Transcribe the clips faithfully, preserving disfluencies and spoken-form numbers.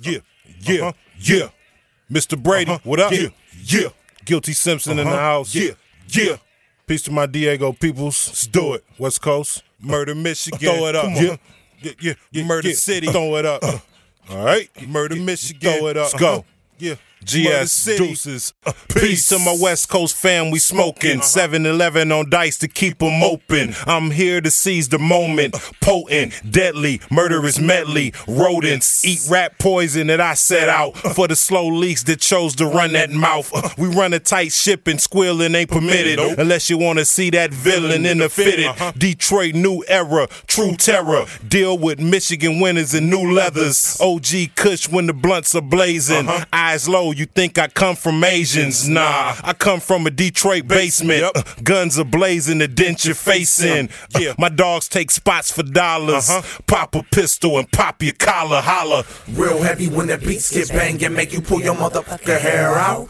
Yeah, yeah, uh-huh. yeah. Mister Brady, uh-huh. what up? Yeah, yeah. Guilty Simpson uh-huh. in the house. Yeah, yeah. Peace to my Diego peoples. Let's do it. West Coast. Murder, Michigan. Throw it up. Come Yeah. on. Yeah, yeah, yeah. Murder yeah. City. Uh, Throw it up. Uh, All right. Murder, Michigan. Throw it up. Let's go. Uh-huh. Yeah. G S Deuces. Uh, peace. peace to my West Coast fam, we smoking. seven eleven uh-huh. on dice to keep them open. I'm here to seize the moment. Potent, deadly, murderous medley. Rodents eat rat poison that I set out for the slow leaks that chose to run that mouth. We run a tight ship and squealing ain't permitted unless you want to see that villain in the fitted. Detroit new era, true terror. Deal with Michigan winners and new leathers. O G Kush when the blunts are blazing. Eyes low. You think I come from Asians? Nah, I come from a Detroit basement. Yep. Uh, guns are blazing to dent your face in. Uh, yeah. My dogs take spots for dollars. Uh-huh. Pop a pistol and pop your collar, holla. Real heavy when the beats get banged and make you pull your motherfucking hair out.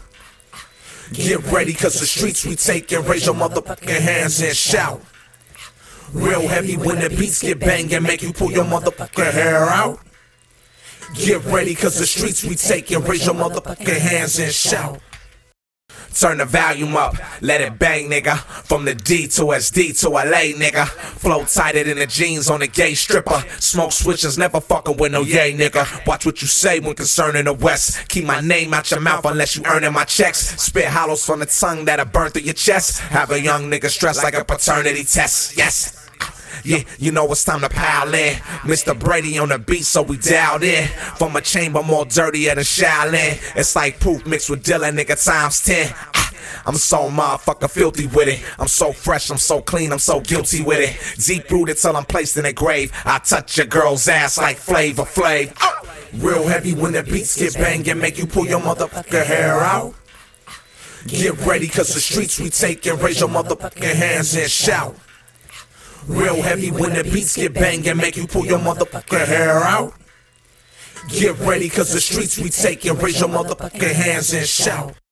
Get ready cause the streets we take and raise your motherfucking hands and shout. Real heavy when the beats get banged and make you pull your motherfucking hair out. Get ready cause the streets we take and raise your motherfucking hands and shout. Turn the volume up, let it bang nigga. From the D to S D to L A nigga. Flow tighter than the jeans on a gay stripper. Smoke switches, never fucking with no yay nigga. Watch what you say when concerning the West. Keep my name out your mouth unless you earning my checks. Spit hollows from the tongue that'll burn through your chest. Have a young nigga stressed like a paternity test. Yes. Yeah, you know it's time to pile in. Mister Brady on the beat, so we dialed in. From a chamber more dirtier than Shaolin. It's like Proof mixed with Dylan, nigga, times ten. I'm so motherfucking filthy with it. I'm so fresh, I'm so clean, I'm so guilty with it. Deep rooted till I'm placed in a grave. I touch your girl's ass like Flavor Flav. Oh. Real heavy when the beats get banged and make you pull your motherfucking hair out. Get ready cause the streets we take and raise your motherfucking hands and shout. Real heavy when the beats get banged and make you pull your motherfucking hair out. Get ready cause the streets we take and raise your motherfucking hands and shout.